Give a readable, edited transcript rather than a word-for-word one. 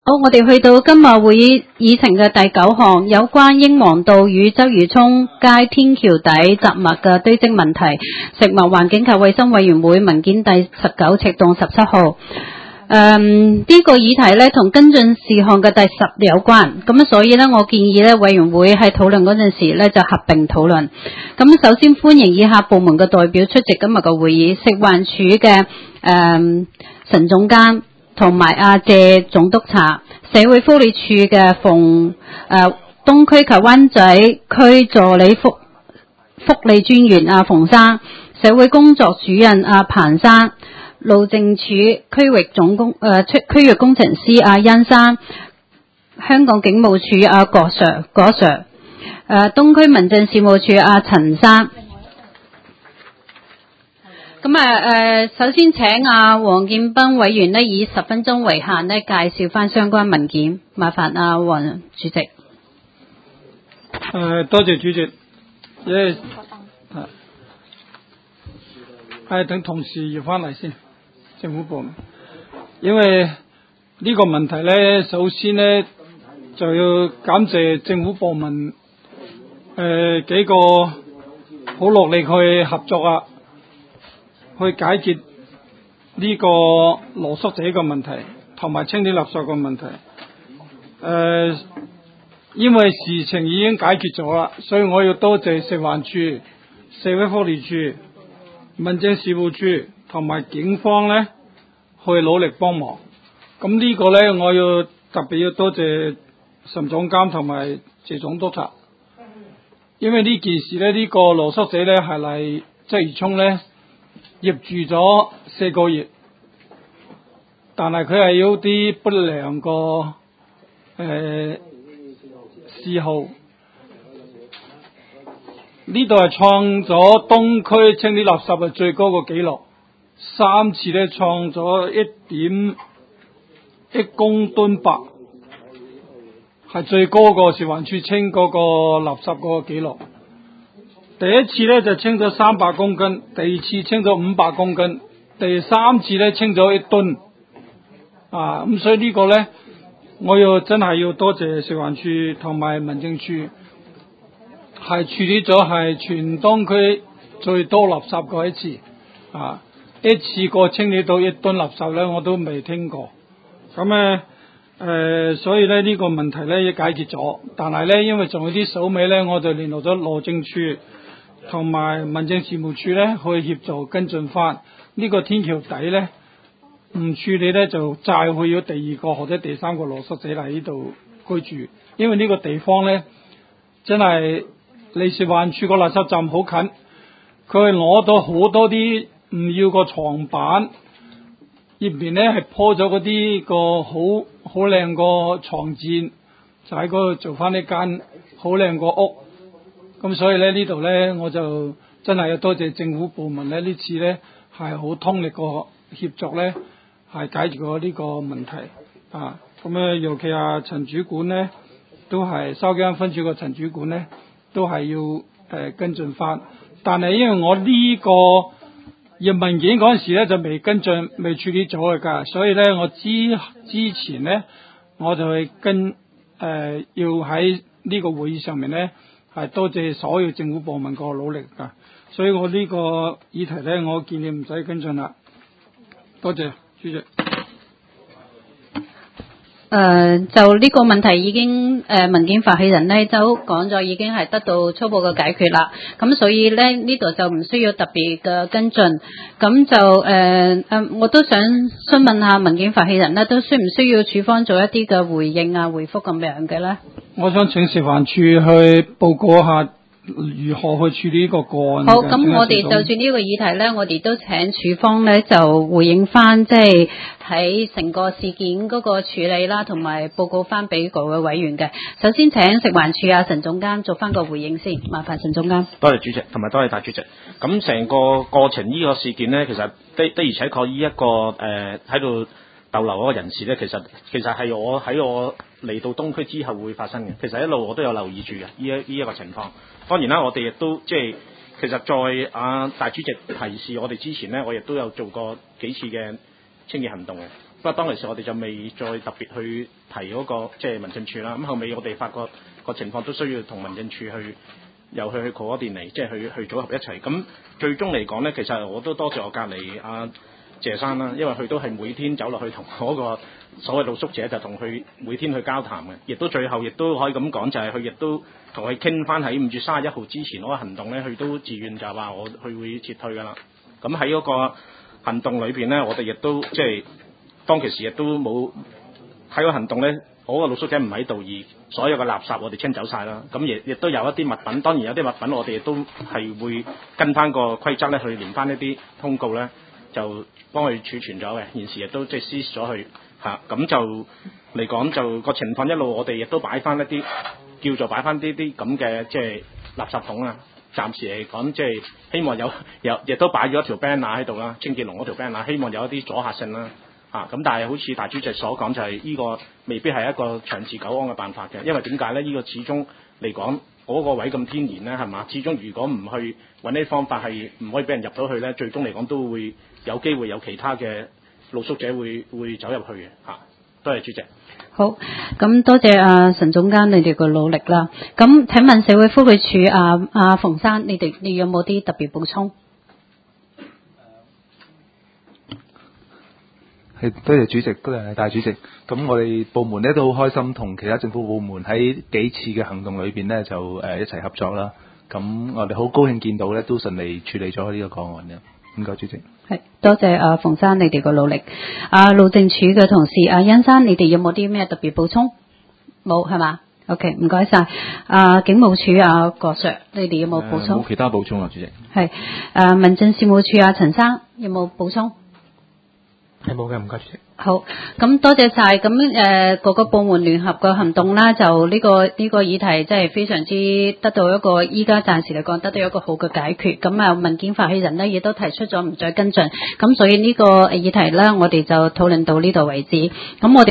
好，我哋去到今日會議議程嘅第9項，有關英皇道與鰂魚涌街天橋底雜物嘅堆積問題，食物環境及衛生委員會文件第19赤洞17號。呢個議題呢同跟進事項嘅第10有關，咁所以呢我建議呢委員會喺討論嗰陣時呢就合併討論。咁首先歡迎以下部門嘅代表出席今日嘅會議，食環署嘅陳總監同埋謝總督察，社會福利署嘅東區及灣仔區助理福利專員馮生，社會工作主任彭生，路政署區域工程師殷生，香港警務處郭 Sir， 東區民政事務處陳生。咁首先請黃建斌委員呢以10分鐘為限呢介紹翻相關文件，麻煩黃主席。 多謝主席。等同事要翻嚟先，政府部門。因為呢個問題呢，首先呢就要感謝政府部門幾個好落力去合作去解決呢個露宿者嘅問題同埋清理垃圾嘅問題。因為事情已經解決咗啦，所以我要多謝食環署、社會福利署、民政事務處同埋警方呢去努力幫忙。咁呢個呢，我要特別要多謝岑總監同埋謝總督察，因為呢件事呢，呢個露宿者呢係嚟鰂魚涌呢入住咗4個月，但係佢係有啲不良個嗜好。呢度係創咗東區清理垃圾嘅最高個紀錄，3次咧創咗1.1公噸白，係最高個食環署清嗰個垃圾嗰個紀錄。第一次咧就清咗300公斤，第二次清咗500公斤，第三次咧清咗1噸。咁所以呢個咧，我真係要多謝食環署同埋民政處，係處理咗係全東區最多垃圾嗰一次。一次過清理到1噸垃圾咧，我都未聽過。咁所以咧呢個問題咧已解決咗，但係咧因為仲有啲手尾咧，我就聯絡咗路政處同埋民政事務處咧去協助跟進翻呢個天橋底咧，唔處理咧就再會有第2個或者第3個露宿者嚟呢度居住，因為呢個地方咧真係離食環署個垃圾站好近，佢攞到好多啲唔要個床板，入邊咧係鋪咗嗰啲個好靚個床墊，就喺嗰度做翻一間好靚個屋。咁所以咧呢度咧我就真係要多謝政府部門咧，呢次咧係好通力個協作咧，係解決咗呢個問題。咁尤其陳主管咧，都係筲箕灣分署個陳主管咧，都係要跟進翻。但係因為我呢個入文件嗰陣時咧就未跟進，未處理咗㗎，所以咧我之前咧我就去要喺呢個會議上面咧係多謝所有政府部門個努力㗎，所以我呢個議題咧我建議唔使跟進啦。多謝主席。 就呢個問題已經文件發起人呢都講咗，已經係得到初步嘅解決啦。咁所以呢呢度就唔需要特別嘅跟進。咁就我都想詢問下文件發起人呢，都需唔需要署方做一啲嘅回應回覆咁樣嘅呢？ 我想請食環署去報告下如何去處理呢個個案。 好，咁我哋就住呢個議題呢，我哋都請署方呢就回應翻，即係喺成個事件嗰個處理啦，同埋報告翻俾各位委員嘅。首先請食環署陳總監做翻個回應先，麻煩陳總監。 多謝主席，同埋多謝大主席。咁成個過程呢個事件呢，其實的而且確呢一個喺度逗留嗰個人士呢，其實係我喺我嚟到東區之後會發生嘅。其實一路我都有留意住嘅呢一個情況。當然啦，我哋亦都即係其實在大主席提示我哋之前呢，我亦都有做過幾次嘅清潔行動嘅。 不過當其時我哋就未再特別去提嗰個即係民政處啦。咁後尾我哋發覺個情況都需要同民政處去又去 coordinate，即係去組合一齊。咁最終嚟講咧，其實我都多謝我隔離阿謝生啦，因為佢都係每天走落去同嗰個所謂露宿者就同佢每天去交談嘅，亦都最後亦都可以咁講，就係佢亦都同佢傾翻喺5月31號之前嗰個行動咧，佢都自願就話佢會撤退㗎啦。咁喺嗰個行動裏邊咧，我哋亦都即係當其時亦都冇喺個行動咧，嗰個露宿者唔喺度，而所有嘅垃圾我哋清走晒啦。咁亦都有一啲物品，當然有啲物品我哋亦都係會跟翻個規則咧，去連翻一啲通告咧，就幫佢儲存咗嘅。現時亦都即係 seize 咗佢嚇，咁就嚟講就個情況一路我哋亦都擺翻一啲叫做擺翻啲咁嘅即係垃圾桶啊。暫時嚟講，即係希望有亦都擺咗一條 banner 喺度啦，清潔龍嗰條 banner，希望有一啲阻嚇性啦。咁但係好似大主席所講，就係呢個未必係一個長治久安嘅辦法嘅，因為點解咧？呢個始終嚟講嗰個位咁天然咧，係嘛？始終如果唔去揾啲方法係唔可以俾人入到去咧，最終嚟講都會有機會有其他嘅露宿者會走入去嘅嚇。多謝主席。 好，咁多謝陳總監你哋嘅努力啦。咁請問社會福利署阿馮生，你有冇啲特別補充？ 係，多謝主席，多謝大主席。咁我哋部門咧都好開心，同其他政府部門喺幾次嘅行動裏邊咧就一齊合作啦。咁我哋好高興見到咧都順利處理咗呢個個案嘅。唔該，主席。 係，多謝馮生你哋嘅努力。路政署嘅同事殷生，你哋有冇啲咩特別補充？冇係嘛 ？OK， 唔該晒。警務處郭 Sir， 你哋有冇補充？ 冇其他補充啊，主席。 係民政事務處陳生有冇補充？ 係冇嘅，唔該主席。 好，咁多謝晒。咁各個部門聯合嘅行動啦，就呢個議題真係非常之得到一個依家暫時嚟講得到一個好嘅解決。咁民建發起人呢亦都提出咗唔再跟進。咁所以呢個議題呢，我哋就討論到呢度為止。咁我哋